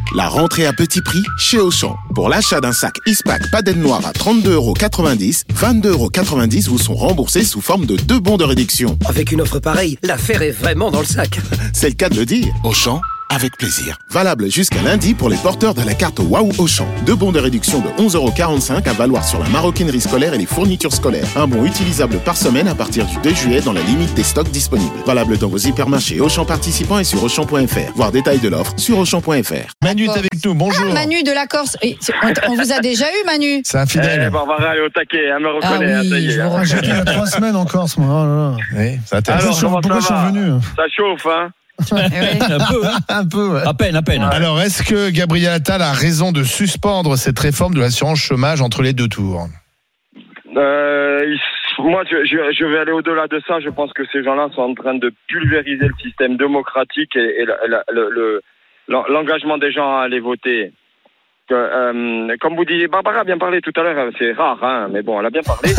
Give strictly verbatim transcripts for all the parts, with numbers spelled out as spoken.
La rentrée à petit prix chez Auchan. Pour l'achat d'un sac Ispac Padel Noir à trente-deux euros quatre-vingt-dix, vingt-deux euros quatre-vingt-dix vous sont remboursés sous forme de deux bons de réduction. Avec une offre pareille, l'affaire est vraiment dans le sac. C'est le cas de le dire. Auchan, avec plaisir. Valable jusqu'à lundi pour les porteurs de la carte Waouh Auchan. Deux bons de réduction de onze euros quarante-cinq à valoir sur la maroquinerie scolaire et les fournitures scolaires. Un bon utilisable par semaine à partir du deux juillet dans la limite des stocks disponibles. Valable dans vos hypermarchés Auchan participants et sur Auchan point F R. Voir détail de l'offre sur Auchan point F R. Manu est avec nous, bonjour. Ah, Manu de la Corse. Et on vous a déjà eu, Manu? C'est un fidèle. Eh ben, on va aller au taquet, elle me Ah reconnaît. oui, ça y est, je vous hein. reconnais. J'étais il y a trois semaines en Corse, moi. Oh là là. Oui, c'est intéressant. Alors, comment Pourquoi je ça suis va revenu? Ça chauffe, hein. Eh oui. Un peu, hein. Un peu, ouais. À peine, à peine. Alors, est-ce que Gabriel Attal a raison de suspendre cette réforme de l'assurance chômage entre les deux tours? Euh, il- moi, je, je, je vais aller au-delà de ça. Je pense que ces gens-là sont en train de pulvériser le système démocratique et, et la- la- le, le- l'engagement des gens à aller voter. Que, euh, comme vous disiez, Barbara a bien parlé tout à l'heure. C'est rare, hein, mais bon, elle a bien parlé.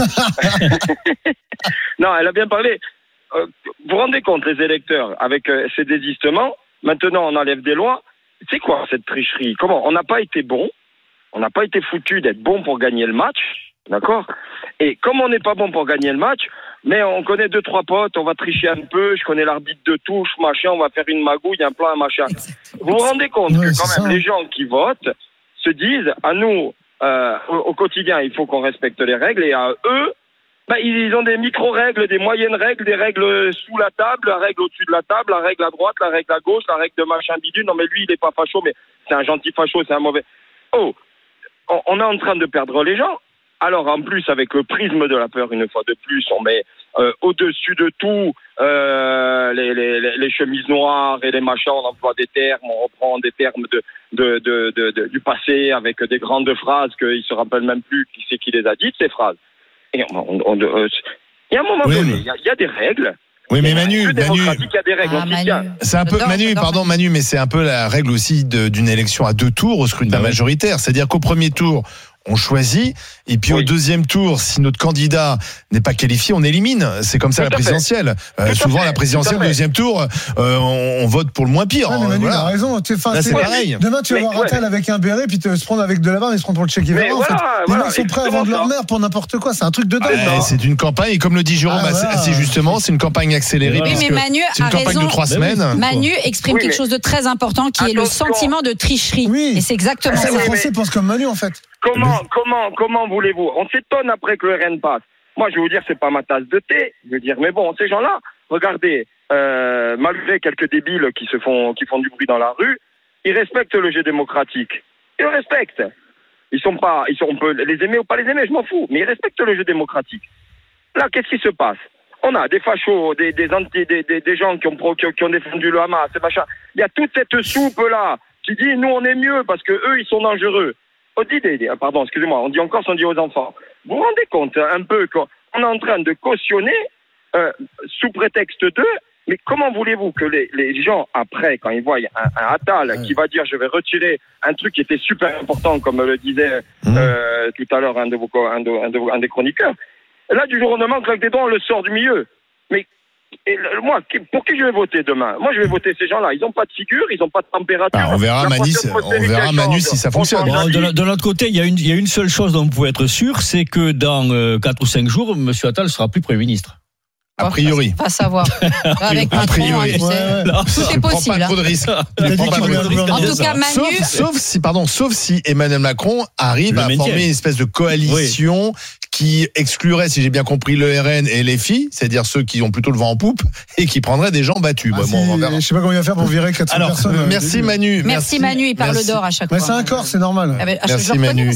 Non, elle a bien parlé. Euh, vous vous rendez compte, les électeurs, avec euh, ces désistements, maintenant on enlève des lois. C'est quoi cette tricherie? Comment? On n'a pas été bon, on n'a pas été foutu d'être bon pour gagner le match, d'accord? Et comme on n'est pas bon pour gagner le match, mais on connaît deux, trois potes, on va tricher un peu, je connais l'arbitre de touche, machin, on va faire une magouille, un plan, un machin. Vous vous rendez compte Ouais, que c'est quand même ça. les gens qui votent se disent, à nous, euh, au, au quotidien, il faut qu'on respecte les règles, et à eux, bah, ils ont des micro-règles, des moyennes règles, des règles sous la table, la règle au-dessus de la table, la règle à droite, la règle à gauche, la règle de machin bidule. Non mais lui, il est pas facho, mais c'est un gentil facho, c'est un mauvais... Oh, on, on est en train de perdre les gens. Alors en plus, avec le prisme de la peur, une fois de plus, on met euh, au-dessus de tout euh, les, les, les, les chemises noires et les machins, on emploie des termes, on reprend des termes de, de, de, de, de, du passé avec des grandes phrases qu'ils se rappellent même plus qui c'est qui les a dites, ces phrases. Et on, on, on, euh, il y a un moment Oui, donné, mais- il y, a, il y a des règles. Oui, mais Il y a un Manu, jeu Manu, démocratique, il y a des règles. Ah, on s'y Manu. tient. c'est un peu, J'adore, Manu, j'adore. pardon, Manu, mais c'est un peu la règle aussi de- d'une élection à deux tours au scrutin Bah oui. majoritaire. C'est-à-dire qu'au premier tour, on choisit, et puis Oui. au deuxième tour, si notre candidat n'est pas qualifié, on élimine. C'est comme ça Tout la à fait. présidentielle. Euh, Tout à souvent, fait. la présidentielle, Tout à au fait. deuxième tour, euh, on, on vote pour le moins pire. Ouais, mais Manu, il a Voilà. raison. Tu- enfin, Là, c'est c'est- pareil. Demain, tu vas Mais, voir ouais. Attal avec un béret, puis te se prendre avec de la barbe et se prendre pour le Che Guevara. Mais En fait. voilà, Les voilà, mecs sont prêts à exactement vendre leur ça. mère pour n'importe quoi. C'est un truc de dingue. Ouais, non c'est une campagne, et comme le dit Jérôme Ah, assez, voilà. assez justement, c'est une campagne accélérée. Oui, Oui, puisque mais Manu c'est une a campagne raison. de trois Mais oui. semaines. Manu exprime Oui, quelque mais- chose de très important qui est le Attention. sentiment de tricherie. Oui. Et c'est exactement Ça, ça. les mais- Français pensent comme Manu, en fait. Comment, comment, comment voulez-vous? On s'étonne après que le R N passe. Moi, je vais vous dire, c'est pas ma tasse de thé. Je veux dire, mais bon, ces gens-là, regardez, euh, malgré quelques débiles qui se font, qui font du bruit dans la rue, ils respectent le jeu démocratique. Ils le respectent. Ils sont pas, ils sont, on peut les aimer ou pas les aimer, je m'en fous, mais ils respectent le jeu démocratique. Là, qu'est-ce qui se passe? On a des fachos, des, des anti, des, des, des gens qui ont, pro- qui ont qui ont défendu le Hamas, et machin. Il y a toute cette soupe-là qui dit, nous, on est mieux parce que eux, ils sont dangereux. On dit des, des- pardon, excusez-moi, on dit en Corse, on dit aux enfants. Vous vous rendez compte un peu qu'on est en train de cautionner, euh, sous prétexte de, mais comment voulez-vous que les, les gens, après, quand ils voient un, un Attal qui va dire je vais retirer un truc qui était super important, comme le disait euh, tout à l'heure un de vos, co- un, de, un, de vos- un des chroniqueurs, là, du jour au lendemain, on claque des doigts, on le sort du milieu. Mais et le- moi, qui- pour qui je vais voter demain? Moi, je vais voter ces gens-là. Ils n'ont pas de figure, ils n'ont pas de température. Bah, on verra, La Manu, prochaine on postérité verra, Manu, change. si ça On fonctionne. change Bon, d'avis. de, de l'autre côté, il y, a une, il y a une seule chose dont vous pouvez être sûr, c'est que dans euh, quatre ou cinq jours, M. Attal sera plus Premier ministre. A priori. Pas savoir. Avec A Macron, priori. hein, tu sais. Ouais, ouais. Non, Tout est Ne prends possible. pas hein. trop de risques. Il a Ne dit prends pas qu'il trop voulait de un risques. gouvernement. En tout cas, Manu, Sauf, sauf si, pardon, sauf si Emmanuel Macron arrive Le à maintient. former une espèce de coalition qui exclurait, si j'ai bien compris, le R N et les filles, c'est-à-dire ceux qui ont plutôt le vent en poupe et qui prendraient des gens battus. Ah, Bah, si, bon, on verra. je sais pas comment il va faire pour virer quatre cents Alors, personnes. euh, euh, merci début. Manu. merci Manu, il parle Merci. d'or à chaque Mais fois. c'est un corps, c'est normal. Ah ben, à chaque Merci fois, je reconnais, Manu.